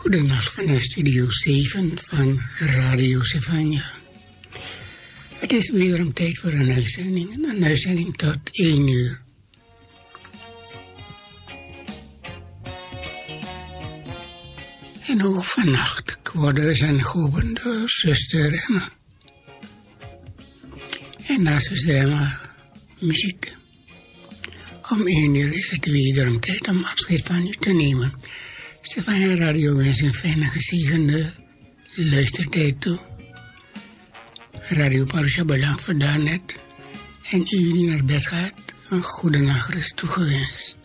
Goedenacht vanuit Studio 7 van Radio Savanja. Het is wederom tijd voor een uitzending tot 1 uur. En ook vannacht worden zijn geopend door zuster Emma. En na zuster Emma muziek. Om 1 uur is het wederom tijd om afscheid van u te nemen. Savanja Radio wens een fijne gezegende luistertijd toe. Radio Parusha bedankt voor daarnet. En u die naar bed gaat, een goede nachtrust toegewenst.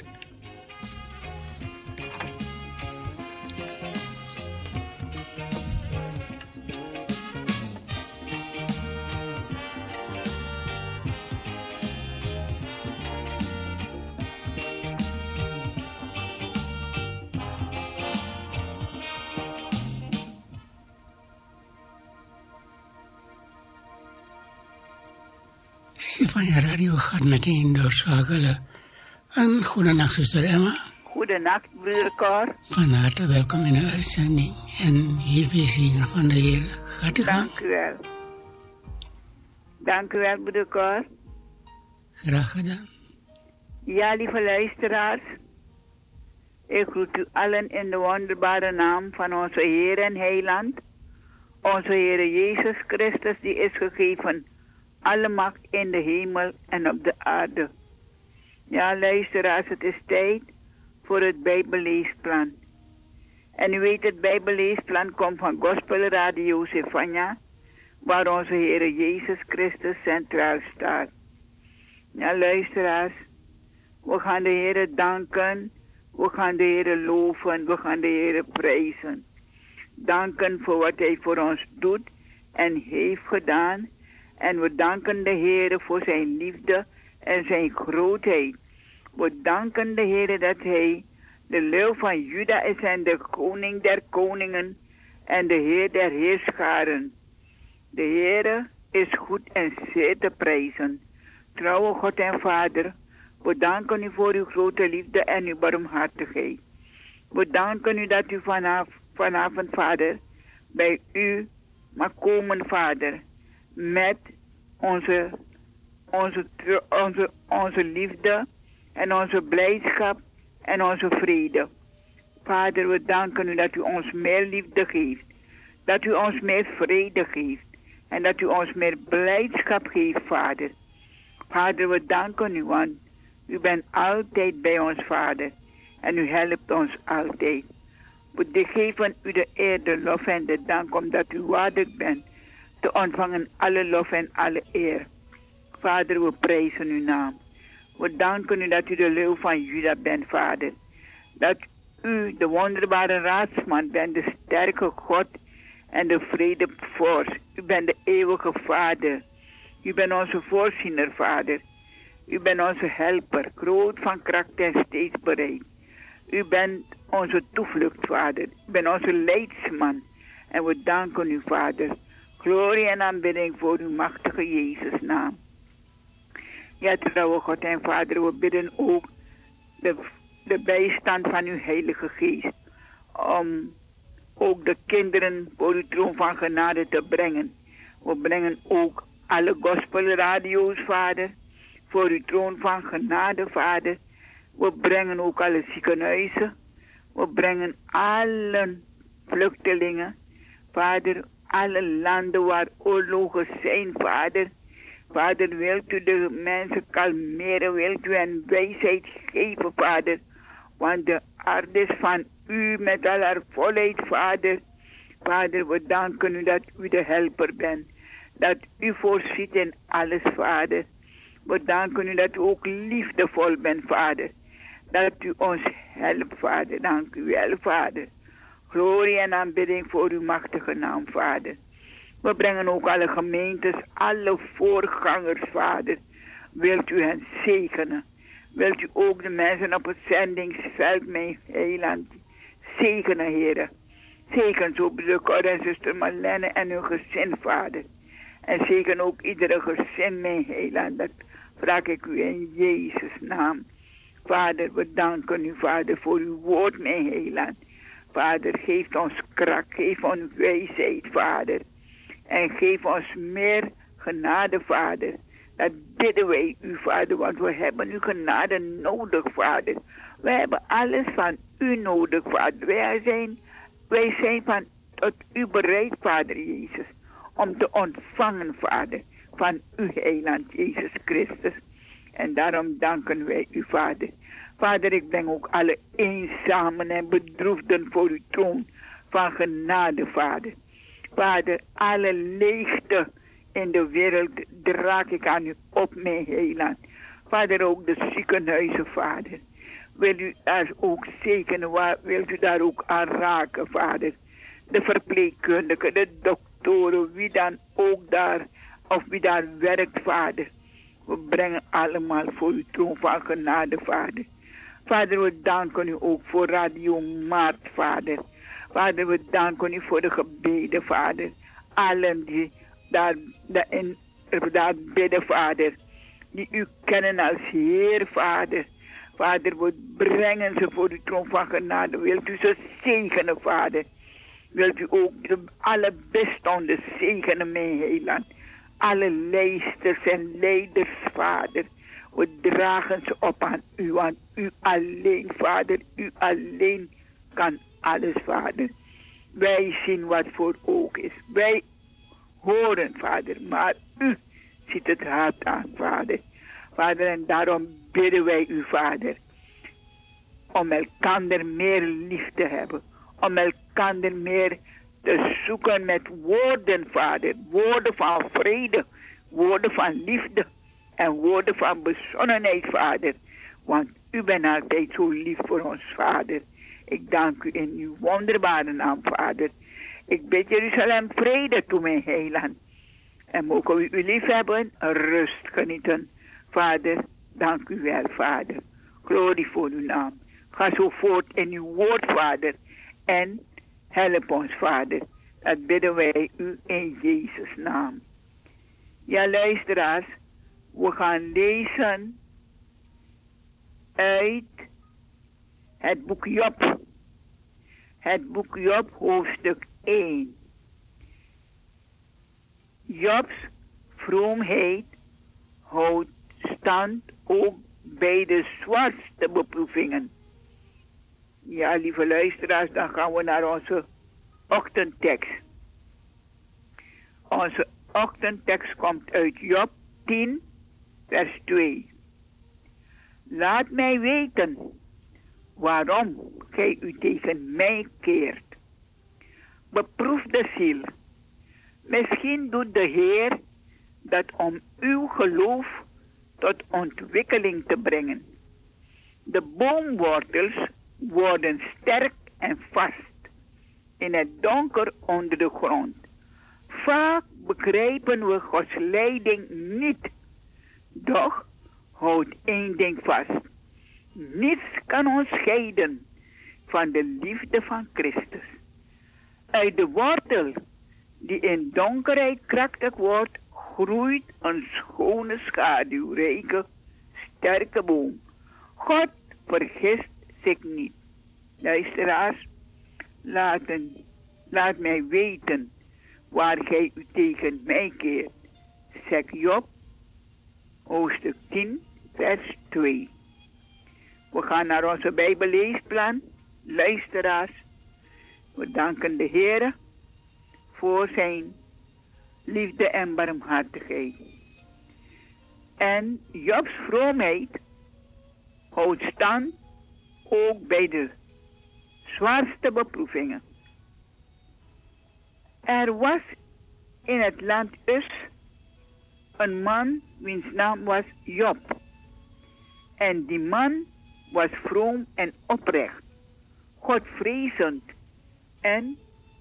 Savanja Radio gaat meteen doorschakelen. Een goedenacht, zuster Emma. Goedenacht, broeder Cor. Van harte welkom in de uitzending. En heel veel zegen van de Heer. Gaat u gang. Dank u wel. Dank u wel, broeder Cor. Graag gedaan. Ja, lieve luisteraars. Ik groet u allen in de wonderbare naam van onze Heer en Heiland. Onze Heer Jezus Christus, die is gegeven alle macht in de hemel en op de aarde. Ja, luisteraars, het is tijd voor het Bijbelleesplan. En u weet, het Bijbelleesplan komt van Gospel Radio Savanja, waar onze Heer Jezus Christus centraal staat. Ja, luisteraars, we gaan de Heer danken, we gaan de Heer loven, we gaan de Heer prijzen. Danken voor wat Hij voor ons doet en heeft gedaan. En we danken de Heer voor zijn liefde en zijn grootheid. We danken de Heer dat Hij de leeuw van Juda is en de koning der koningen en de Heer der heerscharen. De Heer is goed en zeer te prijzen. Trouwe God en Vader, we danken u voor uw grote liefde en uw barmhartigheid. We danken u dat u vanavond, Vader, bij u mag komen, Vader, met onze liefde en onze blijdschap en onze vrede. Vader, we danken u dat u ons meer liefde geeft, dat u ons meer vrede geeft en dat u ons meer blijdschap geeft, Vader. Vader, we danken u, want u bent altijd bij ons, Vader, en u helpt ons altijd. We geven u de eer, de lof en de dank, omdat u waardig bent te ontvangen alle lof en alle eer. Vader, we prijzen uw naam. We danken u dat u de leeuw van Juda bent, Vader. Dat u de wonderbare raadsman bent, de sterke God en de vredevorst. U bent de eeuwige Vader. U bent onze voorziener, Vader. U bent onze helper, groot van kracht en steeds bereid. U bent onze toevlucht, Vader. U bent onze leidsman. En we danken u, Vader. Glorie en aanbidding voor uw machtige Jezus' naam. Ja, trouwe God en Vader, we bidden ook de bijstand van uw Heilige Geest. Om ook de kinderen voor uw troon van genade te brengen. We brengen ook alle gospelradio's, Vader, voor uw troon van genade, Vader. We brengen ook alle ziekenhuizen. We brengen alle vluchtelingen, Vader, alle landen waar oorlogen zijn, Vader. Vader, wilt u de mensen kalmeren, wilt u hen wijsheid geven, Vader. Want de aarde is van u met al haar volheid, Vader. Vader, we danken u dat u de helper bent. Dat u voorziet in alles, Vader. We danken u dat u ook liefdevol bent, Vader. Dat u ons helpt, Vader. Dank u wel, Vader. Glorie en aanbidding voor uw machtige naam, Vader. We brengen ook alle gemeentes, alle voorgangers, Vader. Wilt u hen zegenen? Wilt u ook de mensen op het zendingsveld, mijn heiland, zegenen, Heer? Zegen zo broeder Cor en zuster Marlene en uw gezin, Vader. En zegen ook iedere gezin, mijn heiland. Dat vraag ik u in Jezus' naam. Vader, we danken u, Vader, voor uw woord, mijn heiland. Vader, geef ons kracht, geef ons wijsheid, Vader. En geef ons meer genade, Vader. Dat bidden wij u, Vader, want we hebben uw genade nodig, Vader. We hebben alles van u nodig, Vader. Wij zijn tot u bereid, Vader Jezus, om te ontvangen, Vader, van uw heiland Jezus Christus. En daarom danken wij u, Vader. Vader, ik breng ook alle eenzamen en bedroefden voor uw troon van genade, Vader. Vader, alle leegte in de wereld draag ik aan u op, mijn heiland. Vader, ook de ziekenhuizen, Vader. Wil u daar ook zegenen, wil u daar ook aan raken, Vader. De verpleegkundigen, de doktoren, wie dan ook daar, of wie daar werkt, Vader. We brengen allemaal voor uw troon van genade, Vader. Vader, we danken u ook voor Radio Maart, Vader. Vader, we danken u voor de gebeden, Vader. Allen die daar bidden, Vader. Die u kennen als Heer, Vader. Vader, we brengen ze voor uw troon van genade. Wilt u ze zegenen, Vader. Wilt u ook alle bestonden zegenen, mijn heiland. Alle leidsters en leiders, Vader. We dragen ze op aan u, want u alleen, Vader. U alleen kan alles, Vader. Wij zien wat voor oog is. Wij horen, Vader, maar u ziet het hart aan, Vader. Vader, en daarom bidden wij u, Vader, om elkander meer lief te hebben. Om elkander meer te zoeken met woorden, Vader. Woorden van vrede, woorden van liefde en woorden van bezonnenheid, Vader. Want u bent altijd zo lief voor ons, Vader. Ik dank u in uw wonderbare naam, Vader. Ik bid Jeruzalem vrede toe, mijn heiland. En mogen we u lief hebben, rust genieten. Vader, dank u wel, Vader. Glorie voor uw naam. Ga zo voort in uw woord, Vader. En help ons, Vader. Dat bidden wij u in Jezus' naam. Ja, luisteraars. We gaan lezen uit het boek Job. Het boek Job, hoofdstuk 1. Jobs vroomheid houdt stand ook bij de zwaarste beproevingen. Ja, lieve luisteraars, dan gaan we naar onze ochtendtekst. Onze ochtendtekst komt uit Job 10, vers 2. Laat mij weten waarom gij u tegen mij keert. Beproef de ziel. Misschien doet de Heer dat om uw geloof tot ontwikkeling te brengen. De boomwortels worden sterk en vast in het donker onder de grond. Vaak begrijpen we Gods leiding niet. Doch houd één ding vast. Niets kan ons scheiden van de liefde van Christus. Uit de wortel die in donkerheid krachtig wordt, groeit een schone schaduwrijke, sterke boom. God vergist zich niet. Luisteraars, laat mij weten waar gij u tegen mij keert. Zegt Job, hoofdstuk 10, vers 2. We gaan naar onze Bijbelleesplan. Luisteraars, we danken de Heer voor zijn liefde en barmhartigheid. En Jobs vroomheid houdt stand ook bij de zwaarste beproevingen. Er was in het land Us een man wiens naam was Job. En die man was vroom en oprecht, Godvrezend en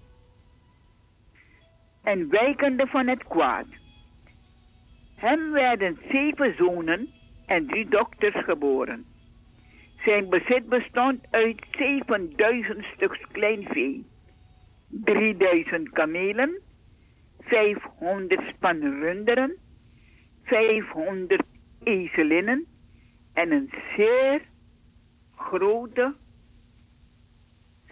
wijkende van het kwaad. Hem werden 7 zonen en 3 dochters geboren. Zijn bezit bestond uit 7000 stuks klein vee, 3000 kamelen, 500 span runderen, 500 ezelinnen en een zeer grote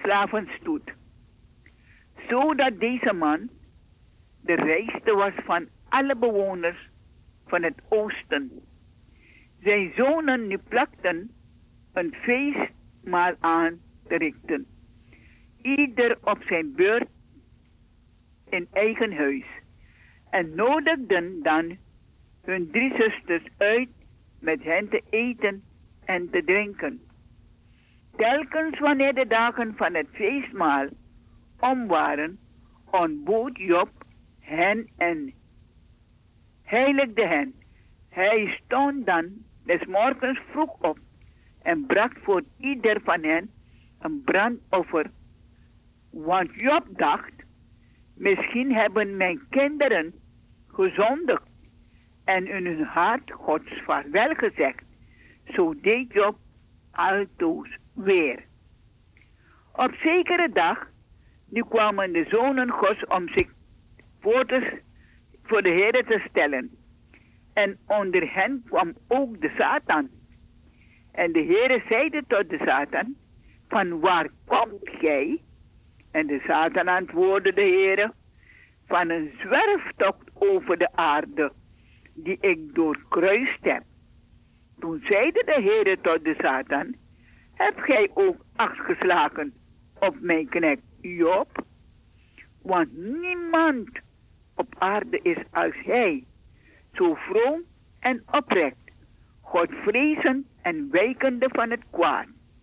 slavenstoet. Zodat deze man de rijkste was van alle bewoners van het oosten. Zijn zonen nu plakten een feestmaal aan te richten. Ieder op zijn beurt in eigen huis. En nodigden dan hun 3 zusters uit met hen te eten en te drinken. Telkens wanneer de dagen van het feestmaal om waren, ontbood Job hen en heiligde hen. Hij stond dan des morgens vroeg op en bracht voor ieder van hen een brandoffer. Want Job dacht, misschien hebben mijn kinderen gezondigd en in hun hart Gods vaarwel gezegd. Zo deed Job altoos weer. Op zekere dag, nu kwamen de zonen Gods om zich voor de Heere te stellen. En onder hen kwam ook de Satan. En de Heere zeide tot de Satan, van waar komt gij? En de Satan antwoordde de Heere, van een zwerftocht over de aarde, die ik doorkruist heb. Toen zeide de Heere tot de Satan, heb gij ook acht geslagen op mijn knecht Job? Want niemand op aarde is als hij, zo vroom en oprecht, Godvrezend en wijkende van het kwaad.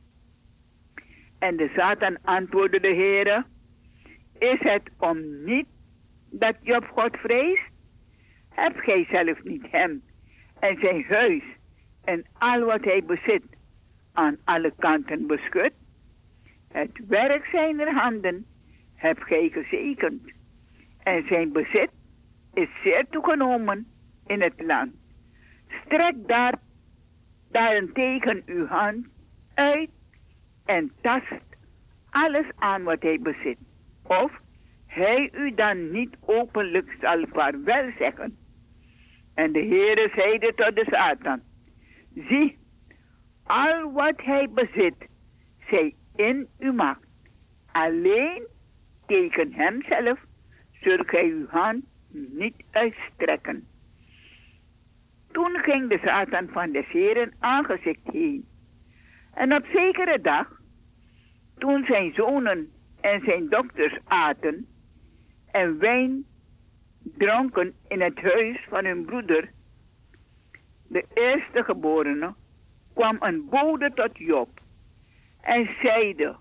En de Satan antwoordde de Heere, is het om niet dat Job God vreest? Heb gij zelf niet hem en zijn huis en al wat hij bezit aan alle kanten beschut? Het werk zijner handen hebt gij gezegend. En zijn bezit is zeer toegenomen in het land. Strek daarentegen uw hand uit en tast alles aan wat hij bezit. Of hij u dan niet openlijk zal vaarwel zeggen. En de Heere zeide tot de Satan, zie, al wat hij bezit, zij in uw macht. Alleen tegen hemzelf zult gij uw hand niet uitstrekken. Toen ging de Satan van des Heeren aangezicht heen. En op zekere dag, toen zijn zonen en zijn dochters aten en wijn dronken in het huis van hun broeder, de eerste geborene, kwam een bode tot Job en zeide,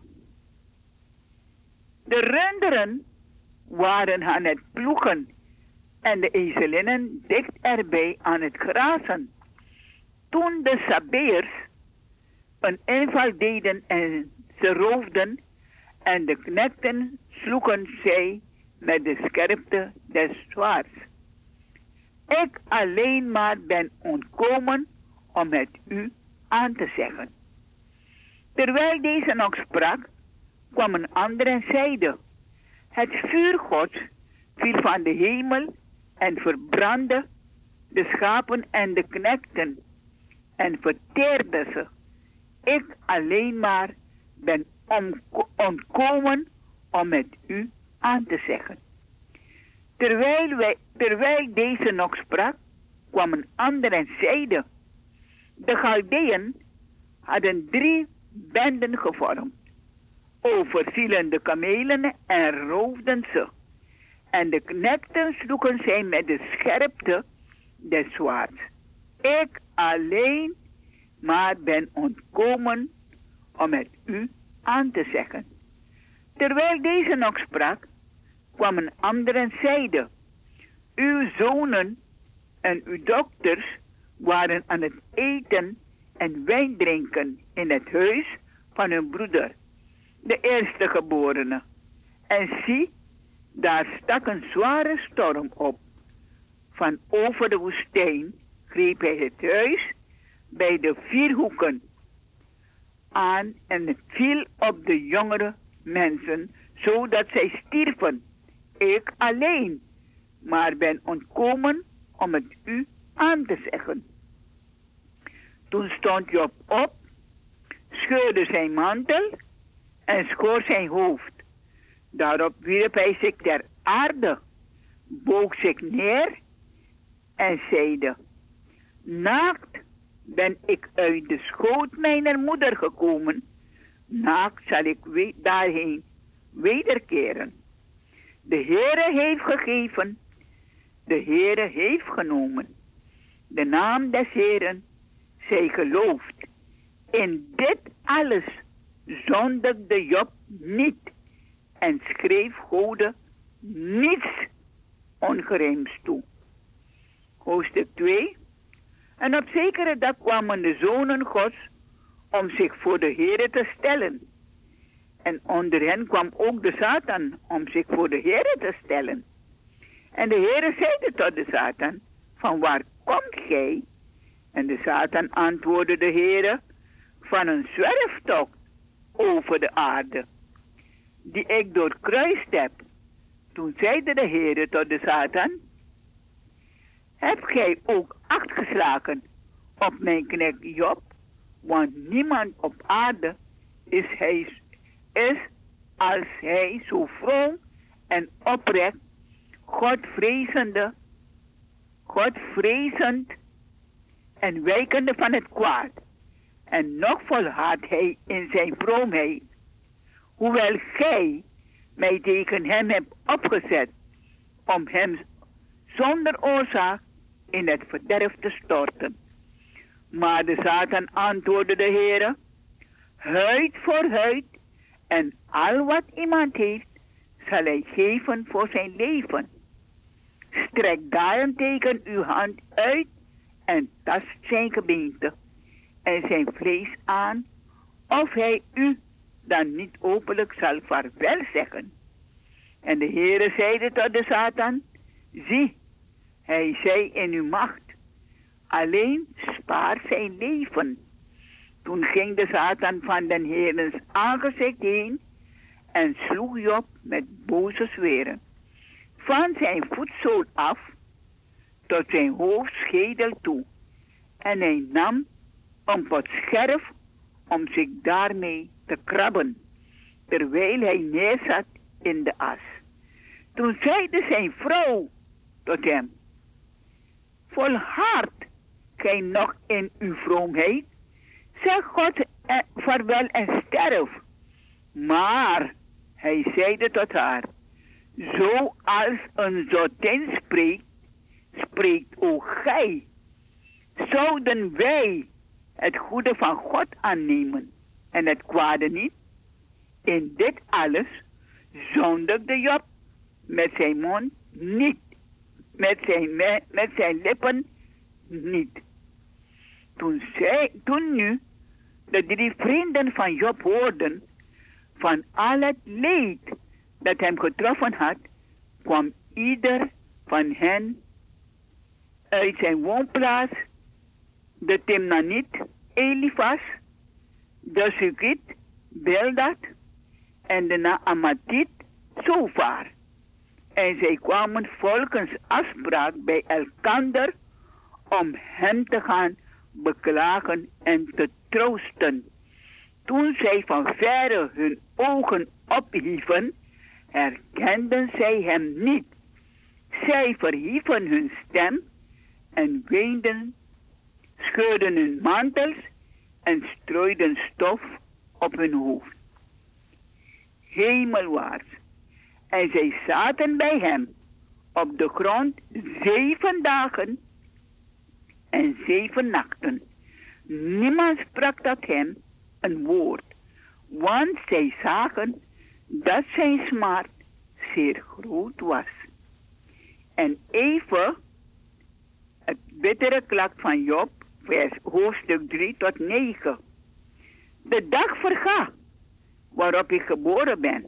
de runderen waren aan het ploegen en de ezelinnen dicht erbij aan het grazen. Toen de Sabeërs een inval deden en ze roofden en de knechten sloegen zij met de scherpte des zwaards. Ik alleen maar ben ontkomen om het u aan te zeggen. Terwijl deze nog sprak, kwam een ander en zeide, het vuur Gods viel van de hemel en verbrandde de schapen en de knechten en verteerde ze. Ik alleen maar ben ontkomen om het u aan te zeggen. Terwijl deze nog sprak, kwam een ander en zeide, de Chaldeeën hadden 3 benden gevormd, overvielen de kamelen en roofden ze. En de knechten sloegen zij met de scherpte des zwaards. Ik alleen maar ben ontkomen om het u aan te zeggen. Terwijl deze nog sprak, kwam een ander en zeide, uw zonen en uw dochters waren aan het eten en wijn drinken in het huis van hun broeder, de eerste geborene. En zie, daar stak een zware storm op. Van over de woestijn greep hij het huis bij de 4 hoeken aan en het viel op de jongere mensen, zodat zij stierven. Ik alleen, maar ben ontkomen om het u aan te zeggen. Toen stond Job op, scheurde zijn mantel en schoor zijn hoofd. Daarop wierp hij zich ter aarde, boog zich neer en zeide: Naakt ben ik uit de schoot mijner moeder gekomen, naakt zal ik daarheen wederkeren. De Heere heeft gegeven, de Heere heeft genomen. De naam des Heeren zij geloofd. In dit alles zondigde Job niet en schreef Gode niets ongerijms toe. Hoofdstuk 2. En op zekere dag kwamen de zonen Gods om zich voor de Heere te stellen. En onder hen kwam ook de Satan om zich voor de Heere te stellen. En de Heere zeide tot de Satan: Van waar komt gij? En de Satan antwoordde de Heere: Van een zwerftocht over de aarde, die ik doorkruist heb. Toen zeide de Heere tot de Satan: Heb gij ook acht geslagen op mijn knecht Job? Want niemand op aarde is als hij zo vroom en oprecht, Godvrezend en wijkende van het kwaad. En nog volhardt hij in zijn vroomheid, hoewel gij mij tegen hem hebt opgezet, om hem zonder oorzaak in het verderf te storten. Maar de Satan antwoordde de Heere: Huid voor huid, en al wat iemand heeft, zal hij geven voor zijn leven. Strek daarentegen uw hand uit en tast zijn gebeente en zijn vlees aan, of hij u dan niet openlijk zal vaarwel zeggen. En de Heere zeide tot de Satan: Zie, hij zij in uw macht, alleen spaar zijn leven. Toen ging de Satan van den Heerens aangezicht heen en sloeg Job met boze zweren, van zijn voetzool af tot zijn hoofdschedel toe. En hij nam een pot scherf om zich daarmee te krabben, terwijl hij neerzat in de as. Toen zeide zijn vrouw tot hem: Volhardt gij nog in uw vroomheid? Zeg God vaarwel en sterf. Maar hij zeide tot haar: Zoals een zottin spreekt ook gij. Zouden wij het goede van God aannemen en het kwade niet? In dit alles zondigde Job met zijn mond niet, met zijn lippen niet. Toen nu de 3 vrienden van Job hoorden van al het leed dat hem getroffen had, kwam ieder van hen uit zijn woonplaats, de Timnaniet Elifas, de Sukit Bildad en de Naamatiet Zofar. En zij kwamen volgens afspraak bij elkander om hem te gaan beklagen en te troosten. Toen zij van verre hun ogen ophieven, herkenden zij hem niet. Zij verhieven hun stem en weenden, scheurden hun mantels en strooiden stof op hun hoofd, hemelwaarts. En zij zaten bij hem op de grond 7 dagen en 7 nachten. Niemand sprak tot hem een woord, want zij zagen dat zijn smart zeer groot was. En even het bittere klak van Job, hoofdstuk 3 tot 9. De dag vergaat waarop ik geboren ben,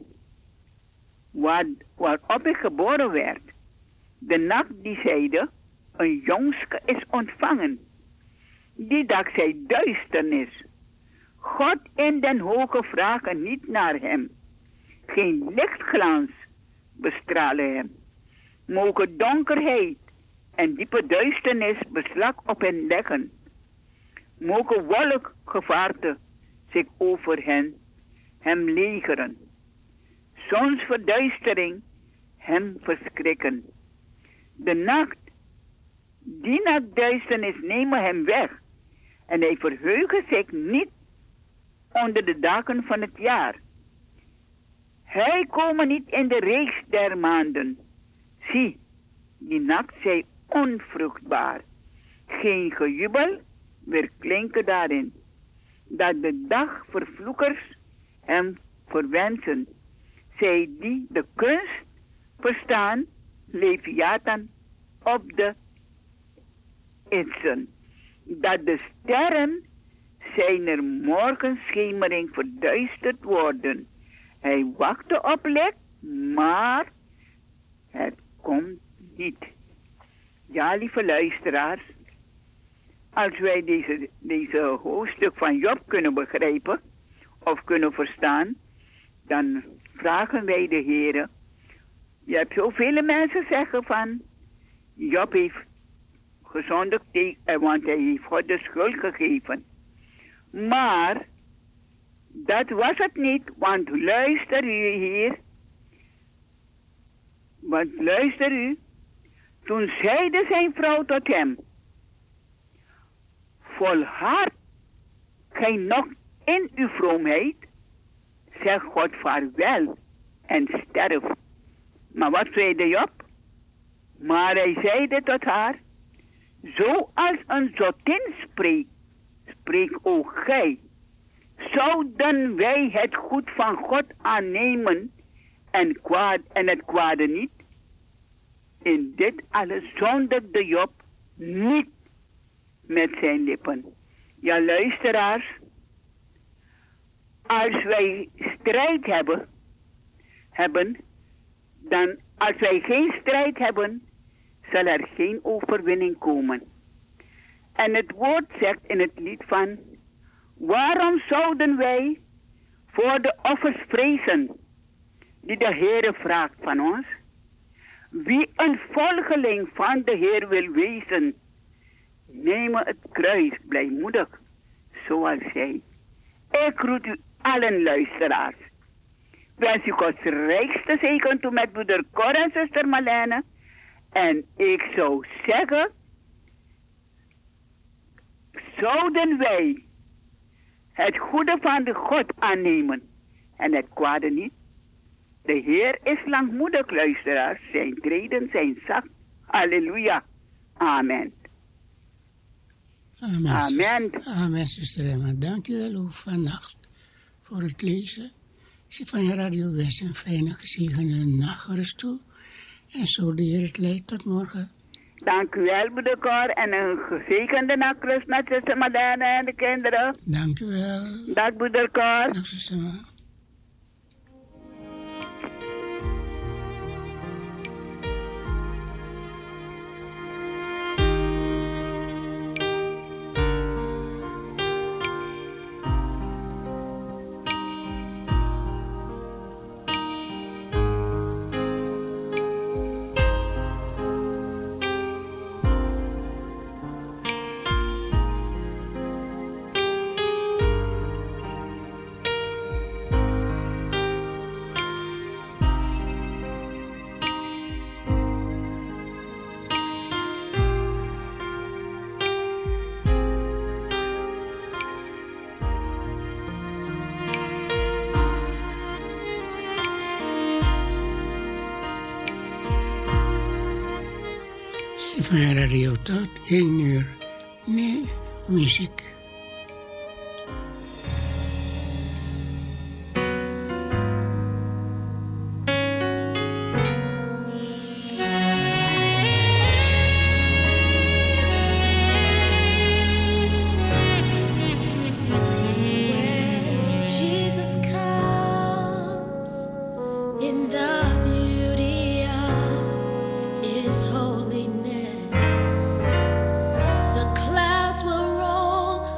waarop ik geboren werd. De nacht die zeide: een jongske is ontvangen. Die dag zei duisternis. God in den hoge vragen niet naar hem. Geen lichtglans bestralen hem. Mogen donkerheid en diepe duisternis beslag op hen leggen. Mogen wolkgevaarte zich over hen hem legeren. Zonsverduistering hem verschrikken. De nacht, die nachtduisternis nemen hem weg. En hij verheugt zich niet onder de dagen van het jaar. Hij komen niet in de reeks der maanden. Zie, die nacht zij onvruchtbaar. Geen gejubel weer klinken daarin. Dat de dagvervloekers hem verwensen. Zij die de kunst verstaan, Leviathan op de itsen. Dat de sterren zijner morgenschemering verduisterd worden. Hij wachtte op licht, maar het komt niet. Ja, lieve luisteraars, als wij deze hoofdstuk van Job kunnen begrijpen of kunnen verstaan, dan vragen wij de Heere. Je hebt zoveel mensen zeggen van, Job heeft gezondigd, want hij heeft God de schuld gegeven. Maar dat was het niet, want luister u hier. Want luister u. Toen zeide zijn vrouw tot hem, volhard gij nog in uw vroomheid, zeg God vaarwel en sterf. Maar wat zeide Job? Maar hij zeide tot haar, zoals een zottin spreekt, spreek ook gij. Zouden wij het goed van God aannemen en het kwade niet? In dit alles zondigde Job niet met zijn lippen. Ja, luisteraars, als wij strijd hebben, dan als wij geen strijd hebben, zal er geen overwinning komen. En het woord zegt in het lied van, waarom zouden wij voor de offers vrezen, die de Heere vraagt van ons? Wie een volgeling van de Heer wil wezen, neem het kruis blijmoedig, zoals zij. Ik groet u allen luisteraars. Wens u Gods rijkste zegen toe met broeder Cor en zuster Marlene. En ik zou zeggen, zouden wij het goede van de God aannemen en het kwade niet? De Heer is langmoedig, luisteraars. Zijn treden zijn zacht. Halleluja. Amen. Amen. Amen. Amen, zuster Emma. Dank u wel ook vannacht voor het lezen. Zie van je Radio West een fijne gezegende nachtrust toe. En zo de Heer het leidt tot morgen. Dank u wel, broeder Cor. En een gezegende nachtrust met zuster Madane en de kinderen. Dank u wel. Dag, broeder Cor. Dag, zuster Emma. Van Radio tot 1 uur. Nee, muziek. Holiness, the clouds will roll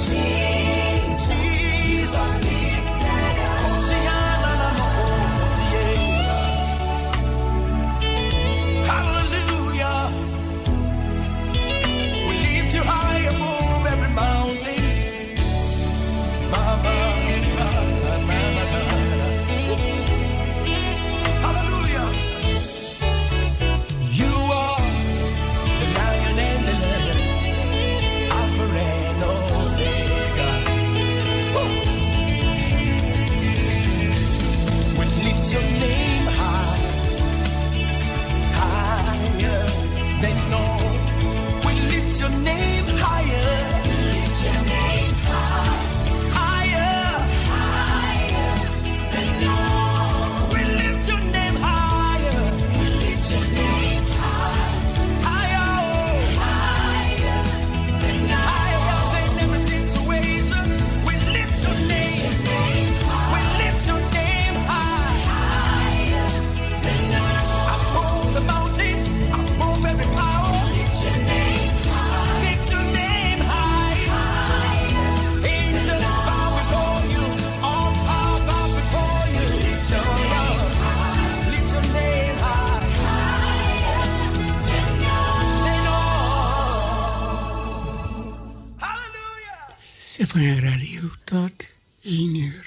Stefania Radio tot 1 uur.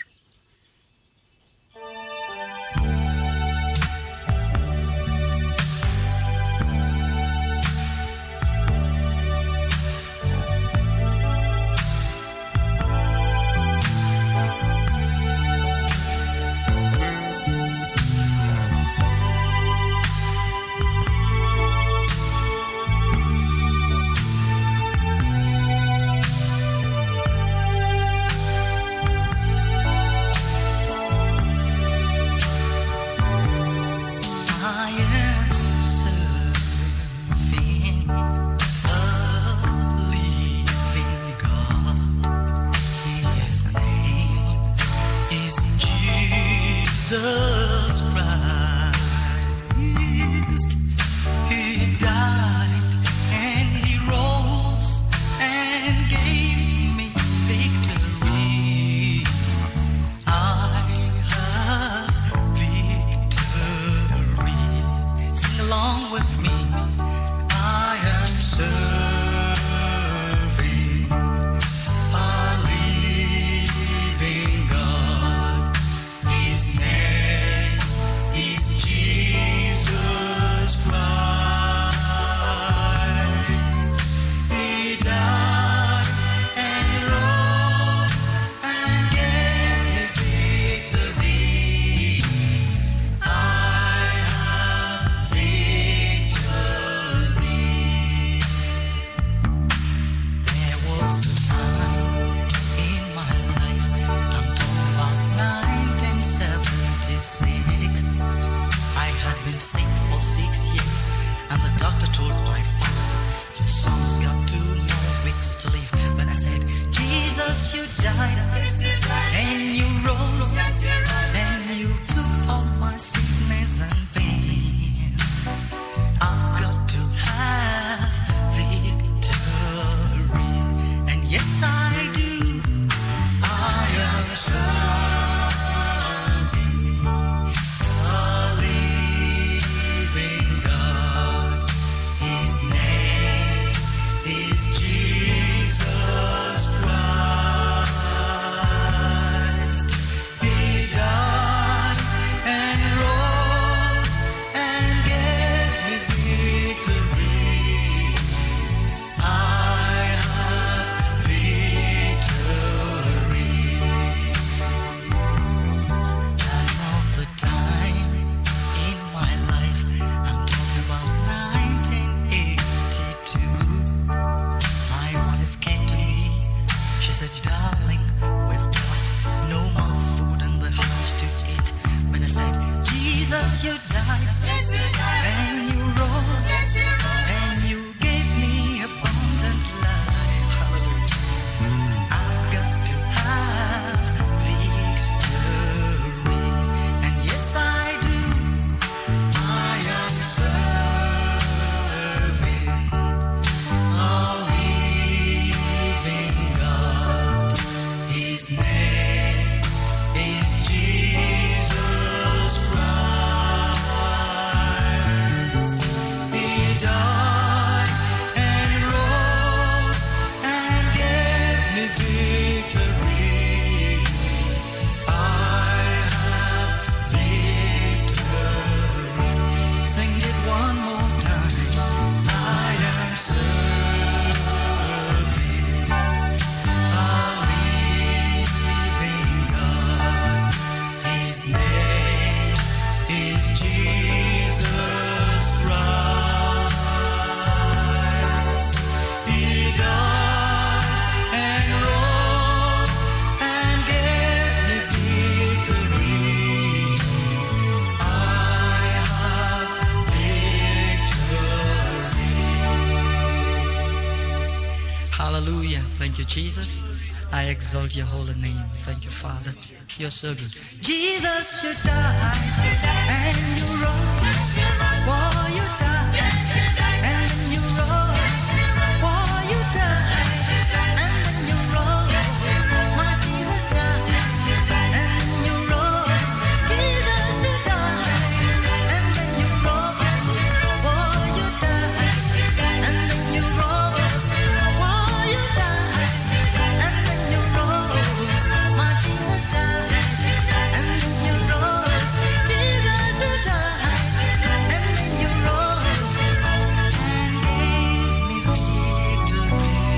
Jesus, I exalt your holy name. Thank you, Father. You're so good. Jesus, you died and you rose. Oh, you died and then you rose. Oh, you died and then you rose. My Jesus died and then you rose. Jesus, you died and then you rose. Oh, you died and then you rose. Oh, you died and then you rose. My Jesus died and then you rose. Jesus, you died and then you rose and gave me victory.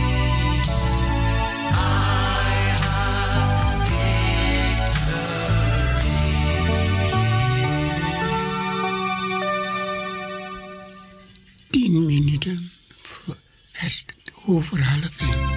I have victory. 10 minuten over 12:30.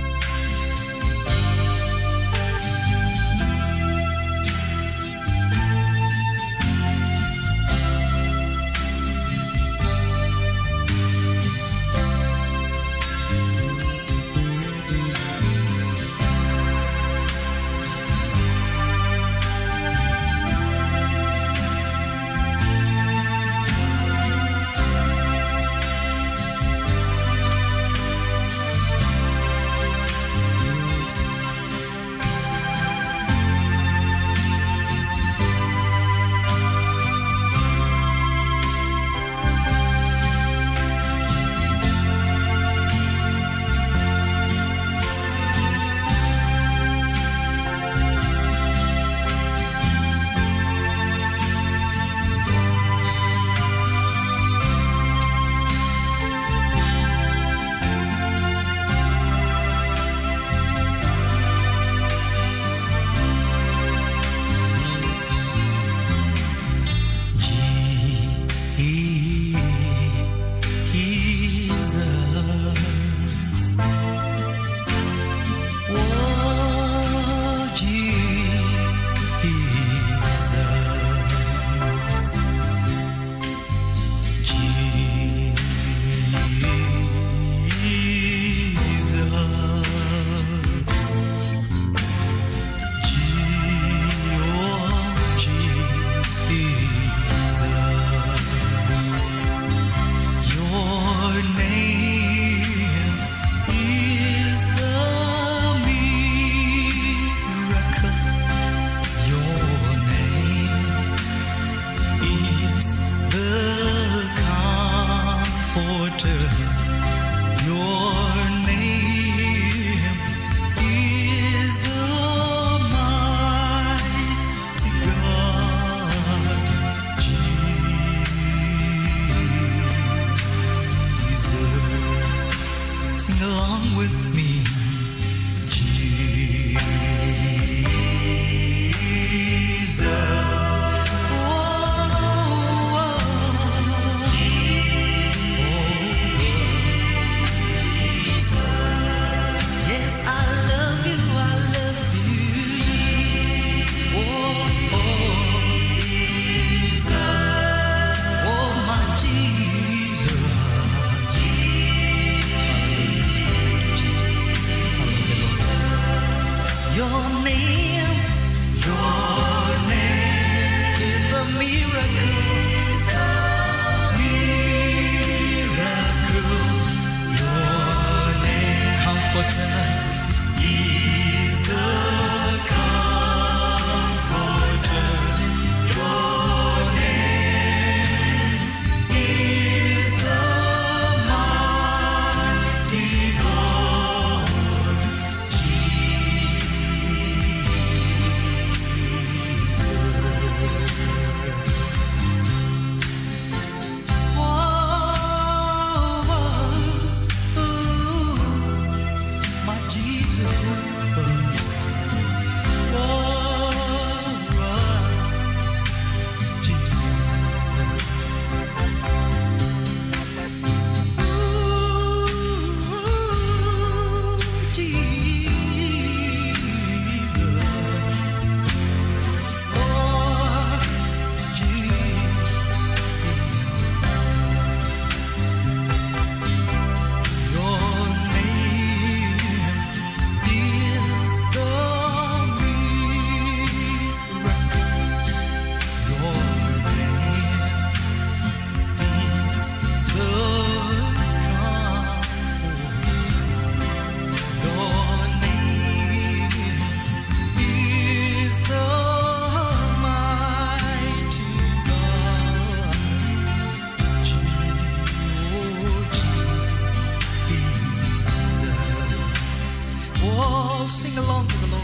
sing along to the Lord.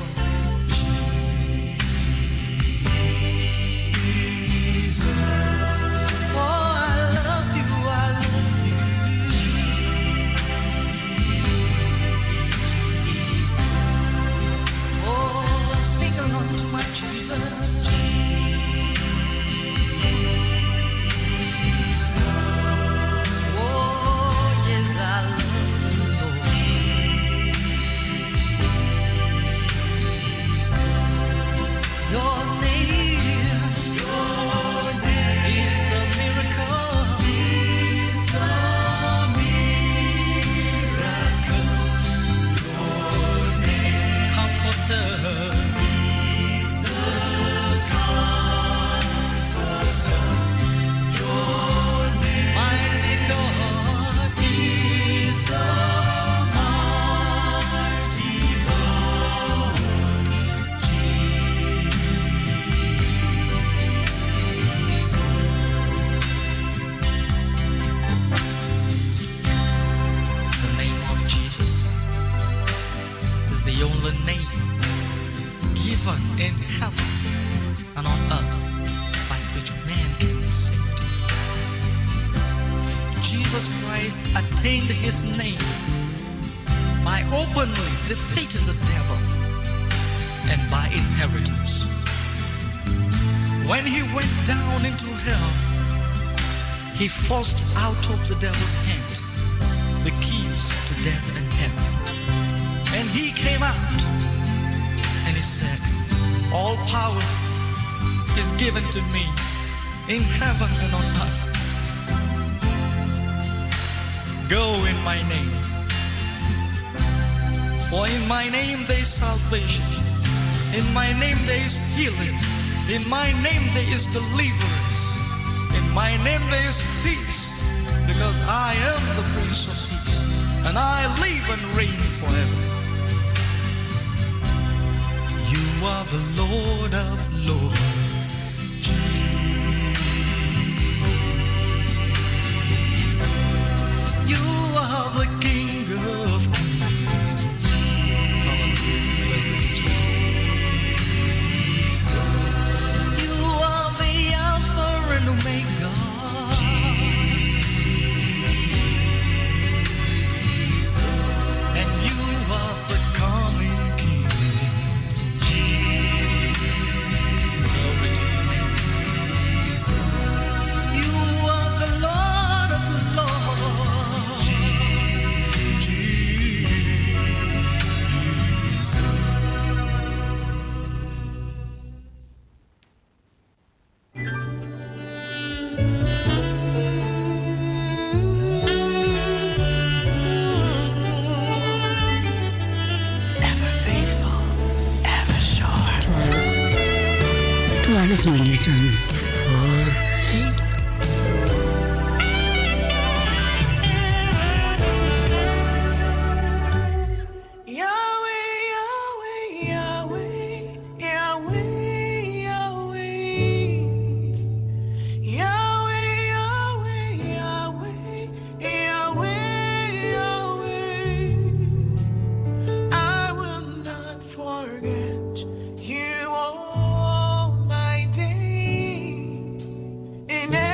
Jesus, oh, I love you, I love you. Jesus, oh, sing along to my Jesus. Defeating the devil and by inheritance. When he went down into hell, he forced out of the devil's hand the keys to death and hell. And he came out and he said, all power is given to me in heaven and on earth. Go in my name. For in my name there is salvation. In my name there is healing. In my name there is deliverance. In my name there is peace. Because I am the Prince of Peace. And I live and reign forever. You are the Lord of Lords. Jesus. You are the King of Kings. Omega. Jesus. And you are the coming King. Jesus. Glory to your name. Jesus. You are the Lord of Lords. Minuten voor 1. In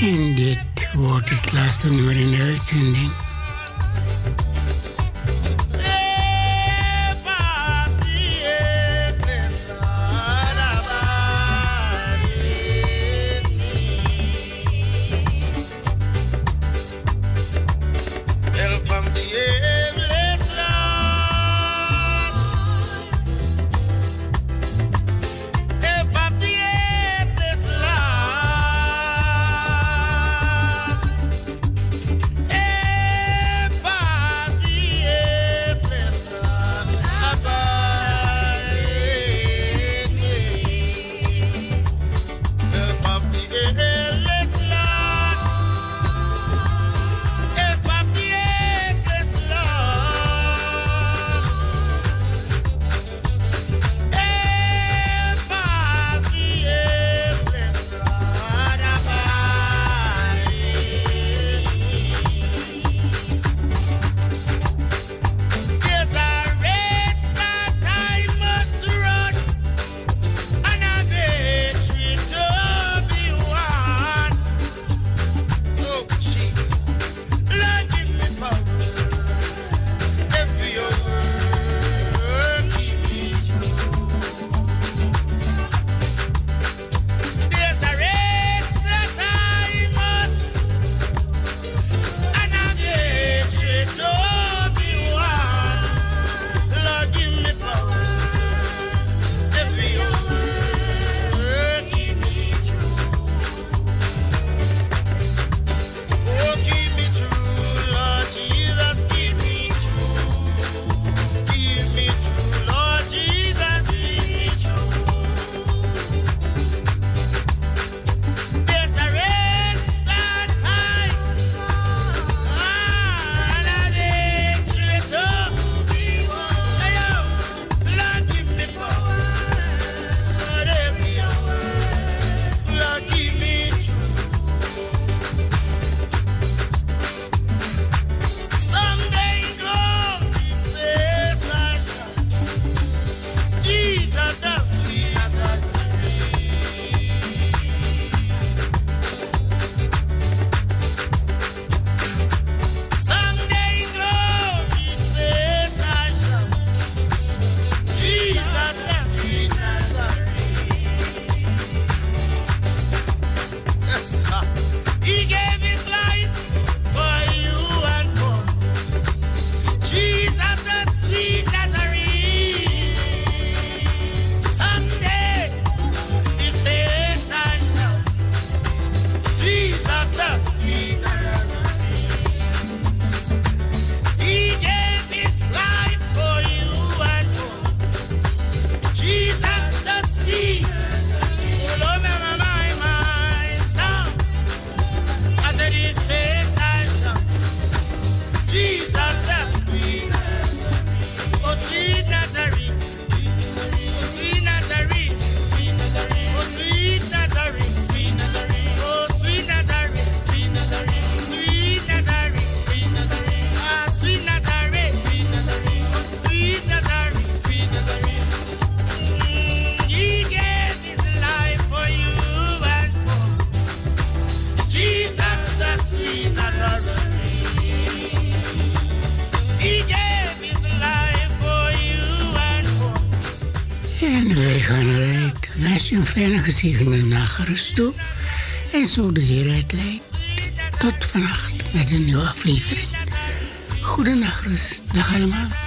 En dit wordt het laatste nummer in de uitzending. Een fijne gezegende nagerust toe. En zo de Heer het leidt. Tot vannacht met een nieuwe aflevering. Goedenacht rust. Dag allemaal.